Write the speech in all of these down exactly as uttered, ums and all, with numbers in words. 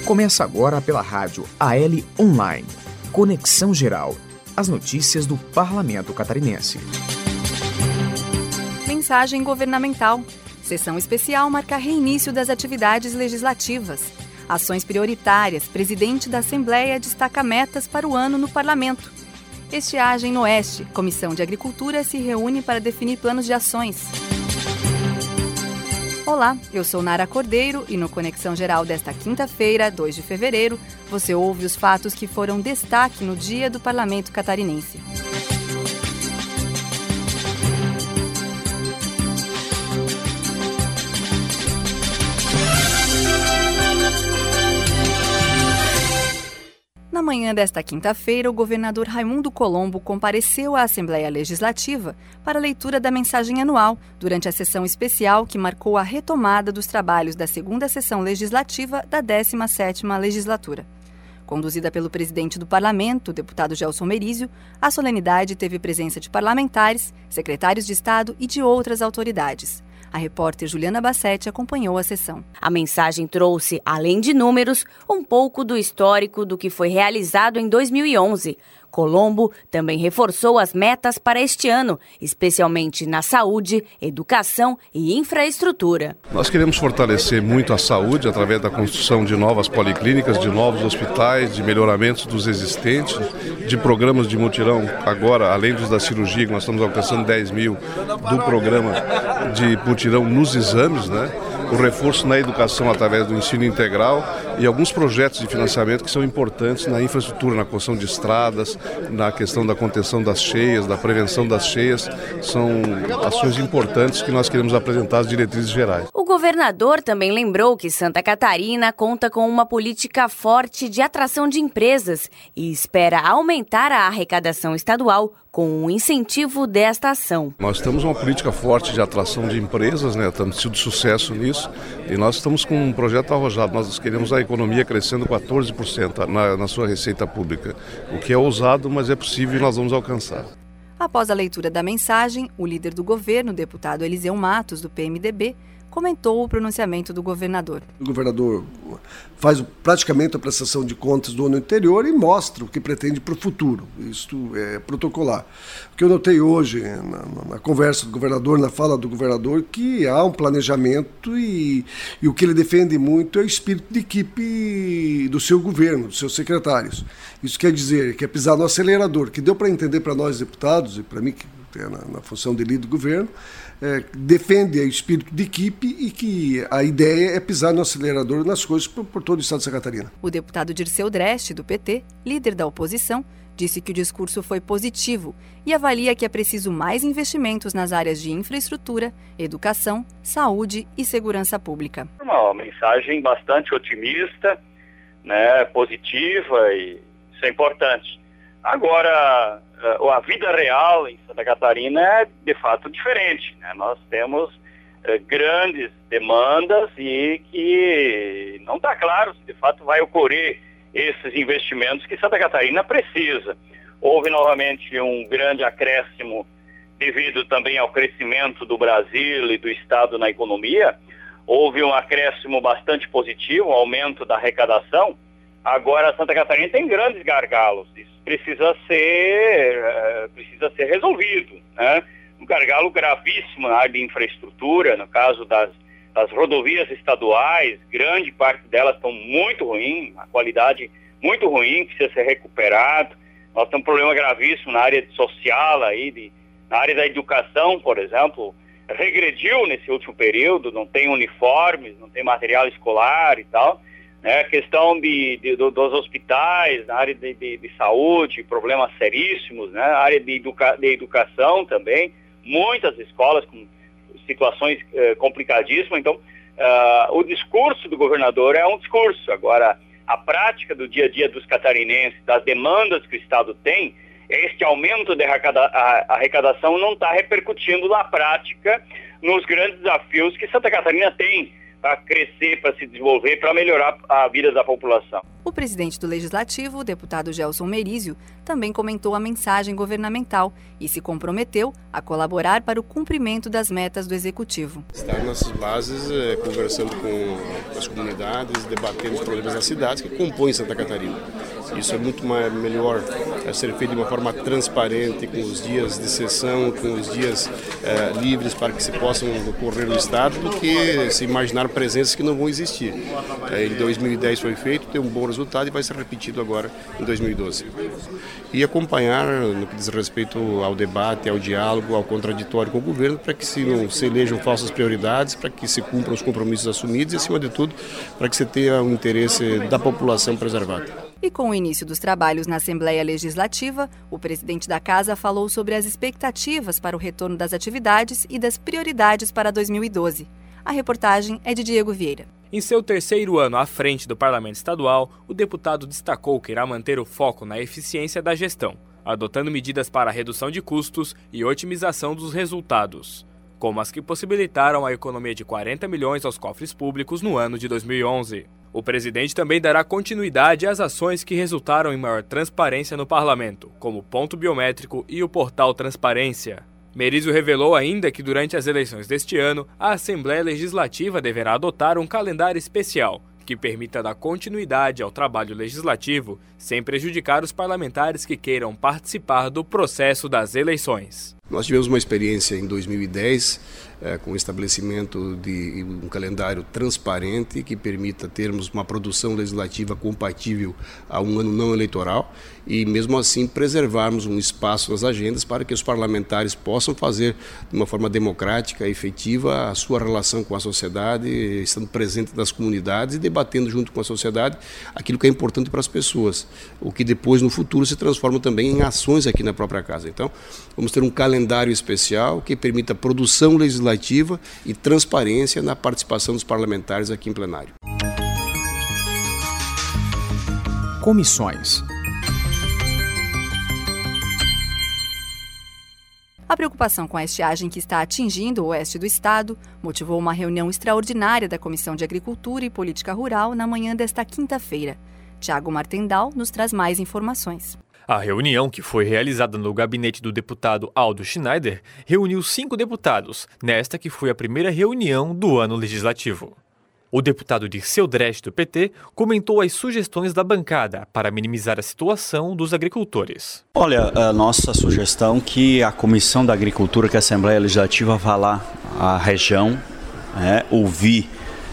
Começa agora pela rádio A L Online. Conexão Geral. As notícias do Parlamento Catarinense. Mensagem governamental. Sessão especial marca reinício das atividades legislativas. Ações prioritárias. Presidente da Assembleia destaca metas para o ano no Parlamento. Estiagem no Oeste. Comissão de Agricultura se reúne para definir planos de ações. Olá, eu sou Nara Cordeiro e no Conexão Geral desta quinta-feira, dois de fevereiro, você ouve os fatos que foram destaque no Dia do Parlamento Catarinense. Na manhã desta quinta-feira, o governador Raimundo Colombo compareceu à Assembleia Legislativa para a leitura da mensagem anual, durante a sessão especial que marcou a retomada dos trabalhos da segunda sessão legislativa da décima sétima legislatura. Conduzida pelo presidente do Parlamento, o deputado Gelson Merizio, a solenidade teve presença de parlamentares, secretários de Estado e de outras autoridades. A repórter Juliana Bassetti acompanhou a sessão. A mensagem trouxe, além de números, um pouco do histórico do que foi realizado em dois mil e onze. Colombo também reforçou as metas para este ano, especialmente na saúde, educação e infraestrutura. Nós queremos fortalecer muito a saúde através da construção de novas policlínicas, de novos hospitais, de melhoramentos dos existentes, de programas de mutirão. Agora, além dos da cirurgia, que nós estamos alcançando dez mil, do programa de mutirão nos exames, né? O reforço na educação através do ensino integral e alguns projetos de financiamento que são importantes na infraestrutura, na construção de estradas, na questão da contenção das cheias, da prevenção das cheias. São ações importantes que nós queremos apresentar às diretrizes gerais. O governador também lembrou que Santa Catarina conta com uma política forte de atração de empresas e espera aumentar a arrecadação estadual com o incentivo desta ação. Nós temos uma política forte de atração de empresas, né? Temos tido sucesso nisso e nós estamos com um projeto arrojado. Nós queremos a economia crescendo quatorze por cento na, na sua receita pública, o que é ousado, mas é possível e nós vamos alcançar. Após a leitura da mensagem, o líder do governo, o deputado Eliseu Matos, do P M D B, comentou o pronunciamento do governador. O governador faz praticamente a prestação de contas do ano anterior e mostra o que pretende para o futuro. Isto é protocolar. O que eu notei hoje na, na conversa do governador, na fala do governador, que há um planejamento e, e o que ele defende muito é o espírito de equipe do seu governo, dos seus secretários. Isso quer dizer que é pisar no acelerador, que deu para entender para nós deputados e para mim, que é na, na função de líder do governo, É, defende o espírito de equipe e que a ideia é pisar no acelerador nas coisas por, por todo o estado de Santa Catarina. O deputado Dirceu Dreste, do P T, líder da oposição, disse que o discurso foi positivo e avalia que é preciso mais investimentos nas áreas de infraestrutura, educação, saúde e segurança pública. Uma mensagem bastante otimista, né, positiva, e isso é importante. Agora, a vida real em Santa Catarina é de fato diferente, né? Nós temos uh, grandes demandas e que não está claro se de fato vai ocorrer esses investimentos que Santa Catarina precisa. Houve novamente um grande acréscimo devido também ao crescimento do Brasil e do Estado na economia. Houve um acréscimo bastante positivo, um aumento da arrecadação. Agora Santa Catarina tem grandes gargalos. Isso precisa ser, uh, precisa ser resolvido, né? Um gargalo gravíssimo na área de infraestrutura, no caso das, das rodovias estaduais, grande parte delas estão muito ruins, a qualidade muito ruim, precisa ser recuperado. Nós temos um problema gravíssimo na área social, aí, de, na área da educação, por exemplo, regrediu nesse último período, não tem uniformes, não tem material escolar e tal. A questão de, de, dos hospitais, na área de, de, de saúde, problemas seríssimos, né? A área de, educa, de educação também, muitas escolas com situações eh, complicadíssimas. Então, uh, o discurso do governador é um discurso. Agora, a prática do dia a dia dos catarinenses, das demandas que o Estado tem, este aumento de arrecada, a, arrecadação não está repercutindo na prática nos grandes desafios que Santa Catarina tem para crescer, para se desenvolver, para melhorar a vida da população. O presidente do Legislativo, o deputado Gelson Merizio, também comentou a mensagem governamental e se comprometeu a colaborar para o cumprimento das metas do Executivo. Estar nas bases, eh, conversando com as comunidades, debatendo os problemas das cidades que compõem Santa Catarina. Isso é muito mais, melhor é ser feito de uma forma transparente, com os dias de sessão, com os dias eh, livres para que se possam ocorrer no Estado, do que se imaginar presenças que não vão existir. Eh, em dois mil e dez foi feito, tem um bom resultado e vai ser repetido agora em dois mil e doze. E acompanhar no que diz respeito ao debate, ao diálogo, ao contraditório com o governo, para que se não se elejam falsas prioridades, para que se cumpram os compromissos assumidos e, acima de tudo, para que se tenha o interesse da população preservado. E com o início dos trabalhos na Assembleia Legislativa, o presidente da Casa falou sobre as expectativas para o retorno das atividades e das prioridades para dois mil e doze. A reportagem é de Diego Vieira. Em seu terceiro ano à frente do Parlamento Estadual, o deputado destacou que irá manter o foco na eficiência da gestão, adotando medidas para a redução de custos e otimização dos resultados, como as que possibilitaram a economia de quarenta milhões aos cofres públicos no ano de dois mil e onze. O presidente também dará continuidade às ações que resultaram em maior transparência no parlamento, como o ponto biométrico e o portal Transparência. Merizio revelou ainda que durante as eleições deste ano, a Assembleia Legislativa deverá adotar um calendário especial, que permita dar continuidade ao trabalho legislativo, sem prejudicar os parlamentares que queiram participar do processo das eleições. Nós tivemos uma experiência em dois mil e dez é, com o estabelecimento de um calendário transparente que permita termos uma produção legislativa compatível a um ano não eleitoral e, mesmo assim, preservarmos um espaço nas agendas para que os parlamentares possam fazer de uma forma democrática e efetiva a sua relação com a sociedade, estando presente nas comunidades e debatendo junto com a sociedade aquilo que é importante para as pessoas, o que depois, no futuro, se transforma também em ações aqui na própria casa. Então, vamos ter um calendário especial que permita produção legislativa e transparência na participação dos parlamentares aqui em plenário. Comissões. A preocupação com a estiagem que está atingindo o oeste do estado motivou uma reunião extraordinária da Comissão de Agricultura e Política Rural na manhã desta quinta-feira. Tiago Martendal nos traz mais informações. A reunião, que foi realizada no gabinete do deputado Aldo Schneider, reuniu cinco deputados, nesta que foi a primeira reunião do ano legislativo. O deputado Dirceu Dresch, do P T, comentou as sugestões da bancada para minimizar a situação dos agricultores. Olha, a nossa sugestão é que a Comissão da Agricultura, que a Assembleia Legislativa vá lá à região, é, ouvir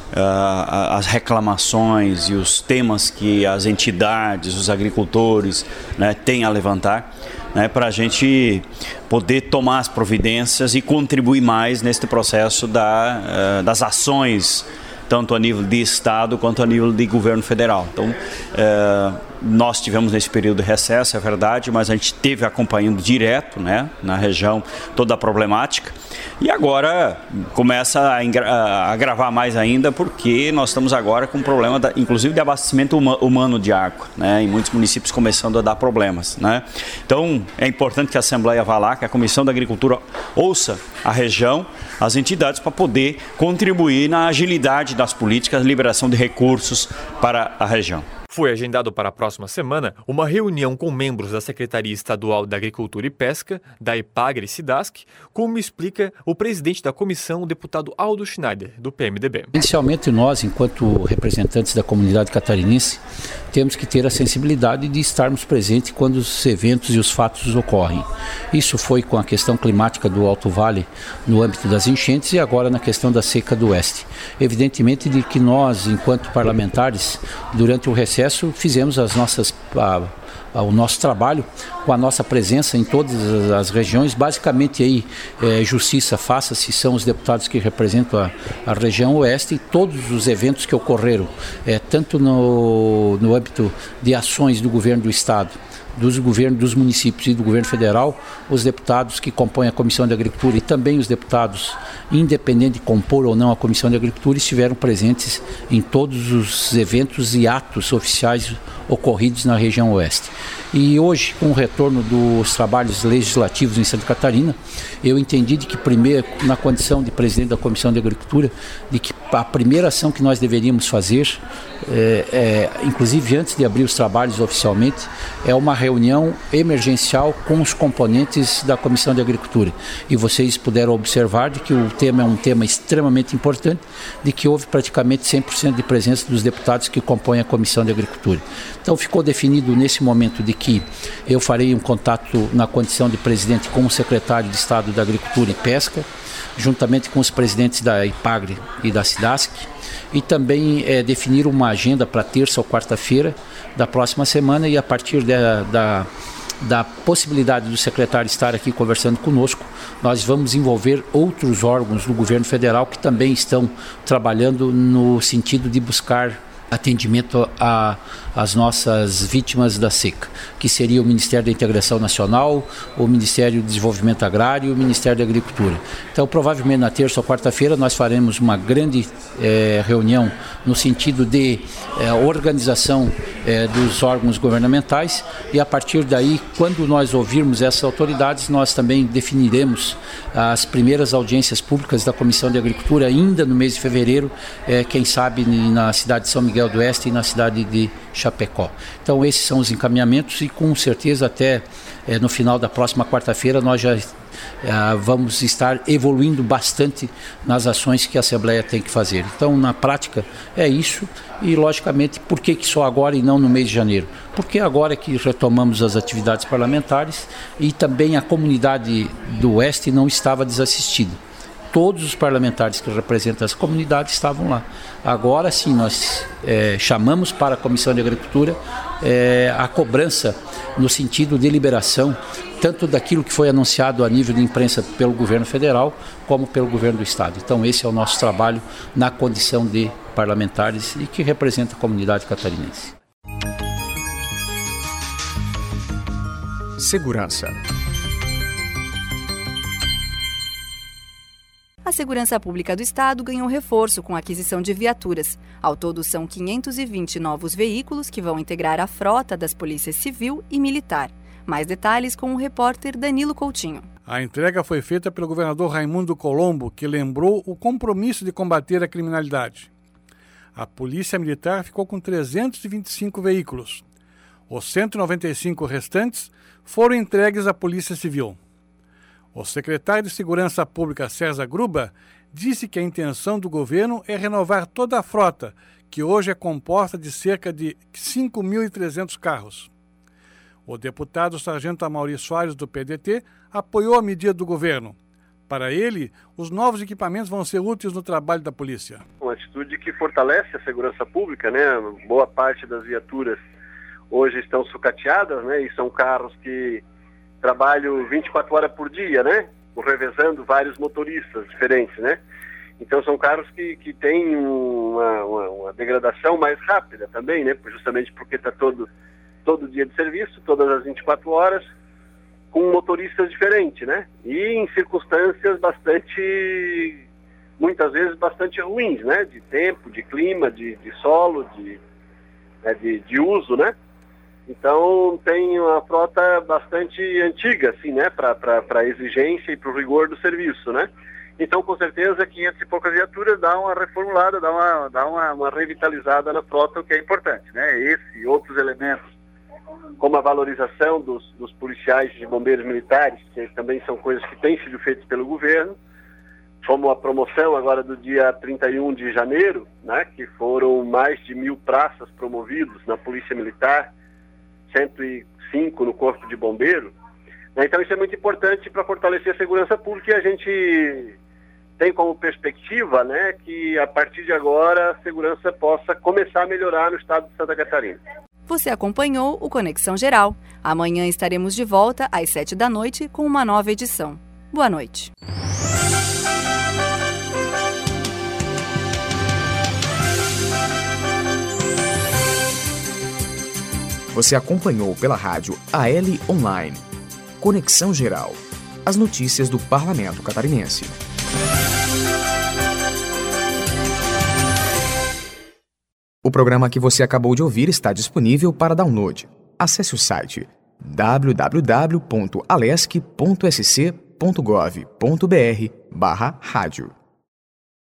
Uh, as reclamações e os temas que as entidades, os agricultores, né, têm a levantar, né, para a gente poder tomar as providências e contribuir mais neste processo da, uh, das ações, tanto a nível de Estado quanto a nível de governo federal. Então, uh, nós tivemos nesse período de recesso, é verdade, mas a gente esteve acompanhando direto, né, na região toda a problemática. E agora começa a agravar mais ainda, porque nós estamos agora com um problema, da, inclusive de abastecimento humano de água, né? Em muitos municípios começando a dar problemas, né? Então é importante que a Assembleia vá lá, que a Comissão da Agricultura ouça a região, as entidades, para poder contribuir na agilidade das políticas, liberação de recursos para a região. Foi agendado para a próxima semana uma reunião com membros da Secretaria Estadual da Agricultura e Pesca, da EPAGRE e SIDASC, como explica o presidente da comissão, o deputado Aldo Schneider, do P M D B. Inicialmente, nós, enquanto representantes da comunidade catarinense, temos que ter a sensibilidade de estarmos presentes quando os eventos e os fatos ocorrem. Isso foi com a questão climática do Alto Vale, no âmbito das enchentes, e agora na questão da seca do Oeste. Evidentemente de que nós, enquanto parlamentares, durante o recesso, fizemos as nossas, a, a, o nosso trabalho com a nossa presença em todas as, as regiões. Basicamente, aí, é, justiça faça-se, são os deputados que representam a, a região oeste, e todos os eventos que ocorreram, é, tanto no, no âmbito de ações do governo do Estado, dos governos dos municípios e do governo federal, os deputados que compõem a Comissão de Agricultura e também os deputados, independente de compor ou não a Comissão de Agricultura, estiveram presentes em todos os eventos e atos oficiais ocorridos na região oeste. E hoje, com o retorno dos trabalhos legislativos em Santa Catarina, eu entendi de que primeiro, na condição de presidente da Comissão de Agricultura, de que a primeira ação que nós deveríamos fazer, é, é, inclusive antes de abrir os trabalhos oficialmente, é uma reunião emergencial com os componentes da Comissão de Agricultura. E vocês puderam observar de que o tema é um tema extremamente importante, de que houve praticamente cem por cento de presença dos deputados que compõem a Comissão de Agricultura. Então ficou definido nesse momento de que eu farei um contato na condição de presidente com o secretário de Estado da Agricultura e Pesca, juntamente com os presidentes da IPAGRE e da SIDASC, e também é, definir uma agenda para terça ou quarta-feira da próxima semana, e a partir da, da, da possibilidade do secretário estar aqui conversando conosco, nós vamos envolver outros órgãos do governo federal que também estão trabalhando no sentido de buscar atendimento às nossas vítimas da seca, que seria o Ministério da Integração Nacional, o Ministério do Desenvolvimento Agrário e o Ministério da Agricultura. Então, provavelmente na terça ou quarta-feira nós faremos uma grande eh, reunião no sentido de eh, organização eh, dos órgãos governamentais, e a partir daí, quando nós ouvirmos essas autoridades, nós também definiremos as primeiras audiências públicas da Comissão de Agricultura ainda no mês de fevereiro, eh, quem sabe na cidade de São Miguel do Oeste e na cidade de Chapecó. Então esses são os encaminhamentos, e com certeza até eh, no final da próxima quarta-feira nós já eh, vamos estar evoluindo bastante nas ações que a Assembleia tem que fazer. Então na prática é isso, e logicamente por que, que só agora e não no mês de janeiro? Porque agora é que retomamos as atividades parlamentares e também a comunidade do Oeste não estava desassistida. Todos os parlamentares que representam as comunidades estavam lá. Agora sim, nós é, chamamos para a Comissão de Agricultura é, a cobrança no sentido de liberação, tanto daquilo que foi anunciado a nível de imprensa pelo governo federal, como pelo governo do Estado. Então esse é o nosso trabalho na condição de parlamentares e que representa a comunidade catarinense. Segurança. A Segurança Pública do Estado ganhou reforço com a aquisição de viaturas. Ao todo, são quinhentos e vinte novos veículos que vão integrar a frota das polícias civil e militar. Mais detalhes com o repórter Danilo Coutinho. A entrega foi feita pelo governador Raimundo Colombo, que lembrou o compromisso de combater a criminalidade. A Polícia Militar ficou com trezentos e vinte e cinco veículos. Os cento e noventa e cinco restantes foram entregues à Polícia Civil. O secretário de Segurança Pública, César Gruba, disse que a intenção do governo é renovar toda a frota, que hoje é composta de cerca de cinco mil e trezentos carros. O deputado Sargento Amaury Soares, do P D T, apoiou a medida do governo. Para ele, os novos equipamentos vão ser úteis no trabalho da polícia. Uma atitude que fortalece a segurança pública, né? Boa parte das viaturas hoje estão sucateadas, né? E são carros que trabalho vinte e quatro horas por dia, né? Revezando vários motoristas diferentes, né? Então são carros que, que têm uma, uma, uma degradação mais rápida também, né? Justamente porque está todo, todo dia de serviço, todas as vinte e quatro horas, com motoristas diferentes, né? E em circunstâncias bastante, muitas vezes bastante ruins, né? De tempo, de clima, de, de solo, de, né? de, de uso, né? Então tem uma frota bastante antiga, assim, né, para a exigência e para o rigor do serviço, né? Então, com certeza, quinhentas e poucas viaturas dá uma reformulada, dá uma, dá uma, uma revitalizada na frota, o que é importante, né? Esse e outros elementos, como a valorização dos, dos policiais e bombeiros militares, que também são coisas que têm sido feitas pelo governo, como a promoção agora do dia trinta e um de janeiro, né, que foram mais de mil praças promovidos na Polícia Militar, cento e cinco no Corpo de Bombeiro. Então isso é muito importante para fortalecer a segurança pública, e a gente tem como perspectiva, né, que a partir de agora a segurança possa começar a melhorar no estado de Santa Catarina. Você acompanhou o Conexão Geral. Amanhã estaremos de volta às sete da noite com uma nova edição. Boa noite. Você acompanhou pela rádio A L Online. Conexão Geral. As notícias do Parlamento Catarinense. O programa que você acabou de ouvir está disponível para download. Acesse o site w w w ponto alesc ponto s c ponto gov ponto b r barra rádio.